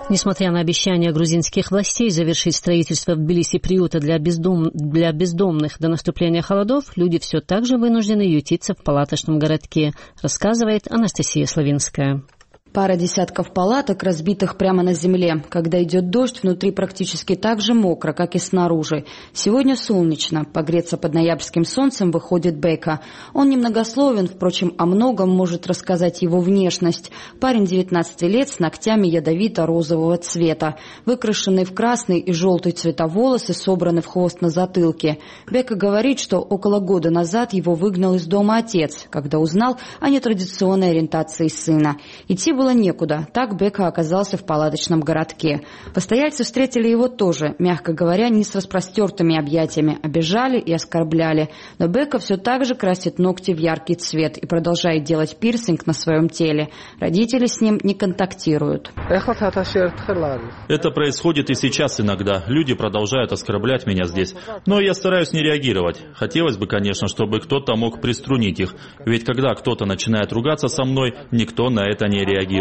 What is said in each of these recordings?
Несмотря на обещания грузинских властей завершить строительство в Тбилиси приюта для бездомных до наступления холодов, люди все так же вынуждены ютиться в палаточном городке, рассказывает Анастасия Славинская. Пара десятков палаток, разбитых прямо на земле. Когда идет дождь, внутри практически так же мокро, как и снаружи. Сегодня солнечно. Погреться под ноябрьским солнцем выходит Бека. Он немногословен, впрочем, о многом может рассказать его внешность. Парень 19 лет с ногтями ядовито-розового цвета. Выкрашенные в красный и желтый цвета волосы собраны в хвост на затылке. Бека говорит, что около года назад его выгнал из дома отец, когда узнал о нетрадиционной ориентации сына. Идти было некуда, так Бека оказался в палаточном городке. Постояльцы встретили его тоже, мягко говоря, не с распростертыми объятиями, обижали и оскорбляли. Но Бека все так же красит ногти в яркий цвет и продолжает делать пирсинг на своем теле. Родители с ним не контактируют. Это происходит и сейчас иногда. Люди продолжают оскорблять меня здесь. Но я стараюсь не реагировать. Хотелось бы, конечно, чтобы кто-то мог приструнить их. Ведь когда кто-то начинает ругаться со мной, никто на это не реагирует.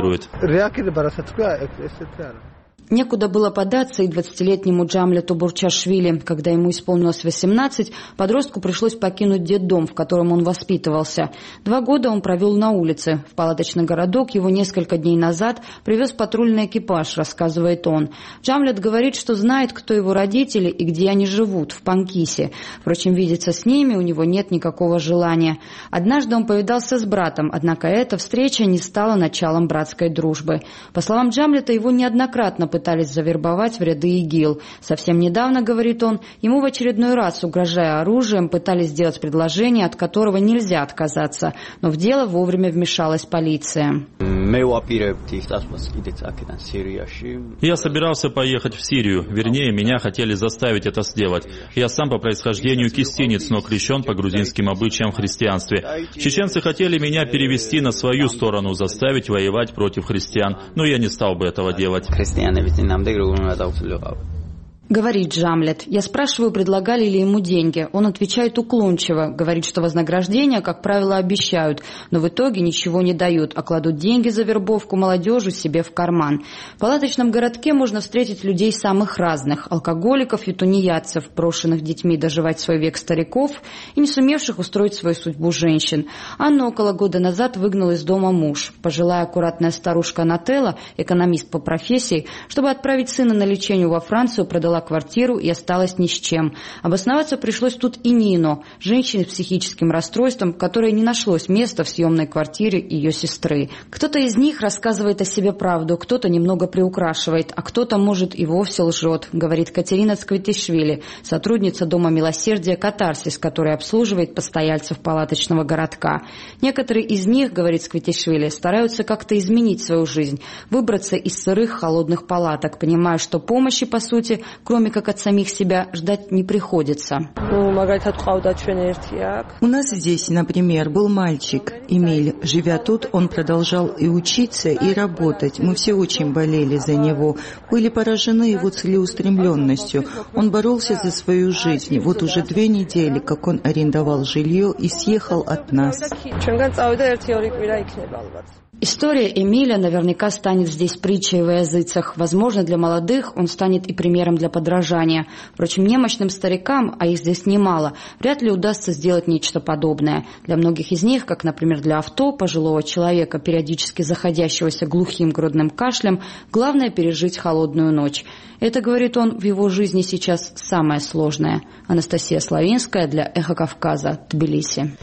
Некуда было податься и 20-летнему Джамлету Бурчашвили. Когда ему исполнилось 18, подростку пришлось покинуть детдом, в котором он воспитывался. 2 года он провел на улице. В палаточный городок его несколько дней назад привез патрульный экипаж, рассказывает он. Джамлет говорит, что знает, кто его родители и где они живут, в Панкисе. Впрочем, видеться с ними у него нет никакого желания. Однажды он повидался с братом, однако эта встреча не стала началом братской дружбы. По словам Джамлета, его неоднократно пытались завербовать в ряды ИГИЛ. Совсем недавно, говорит он, ему в очередной раз, угрожая оружием, пытались сделать предложение, от которого нельзя отказаться. Но в дело вовремя вмешалась полиция. Я собирался поехать в Сирию. Вернее, меня хотели заставить это сделать. Я сам по происхождению кистинец, но крещен по грузинским обычаям в христианстве. Чеченцы хотели меня перевести на свою сторону, заставить воевать против христиан, но я не стал бы этого делать. Говорит Джамлет. Я спрашиваю, предлагали ли ему деньги. Он отвечает уклончиво. Говорит, что вознаграждение, как правило, обещают, но в итоге ничего не дают, а кладут деньги за вербовку молодежи себе в карман. В палаточном городке можно встретить людей самых разных. Алкоголиков и тунеядцев, брошенных детьми доживать свой век стариков и не сумевших устроить свою судьбу женщин. Анну около года назад выгнал из дома муж. Пожилая аккуратная старушка Нателла, экономист по профессии, чтобы отправить сына на лечение во Францию, продала квартиру и осталась ни с чем. Обосноваться пришлось тут и Нино, женщине с психическим расстройством, которой не нашлось места в съемной квартире ее сестры. Кто-то из них рассказывает о себе правду, кто-то немного приукрашивает, а кто-то, может, и вовсе лжет, говорит Катерина Цквитишвили, сотрудница Дома милосердия «Катарсис», которая обслуживает постояльцев палаточного городка. Некоторые из них, говорит Цквитишвили, стараются как-то изменить свою жизнь, выбраться из сырых холодных палаток, понимая, что помощи, по сути, кроме как от самих себя, ждать не приходится. У нас здесь, например, был мальчик, Эмиль. Живя тут, он продолжал и учиться, и работать. Мы все очень болели за него, были поражены его целеустремленностью. Он боролся за свою жизнь. Вот уже 2 недели, как он арендовал жилье и съехал от нас. История Эмиля наверняка станет здесь притчей во языцах. Возможно, для молодых он станет и примером для подражания. Впрочем, немощным старикам, а их здесь немало, вряд ли удастся сделать нечто подобное. Для многих из них, как, например, для авто, пожилого человека, периодически заходящегося глухим грудным кашлем, главное пережить холодную ночь. Это, говорит он, в его жизни сейчас самое сложное. Анастасия Славинская для «Эхо Кавказа», Тбилиси.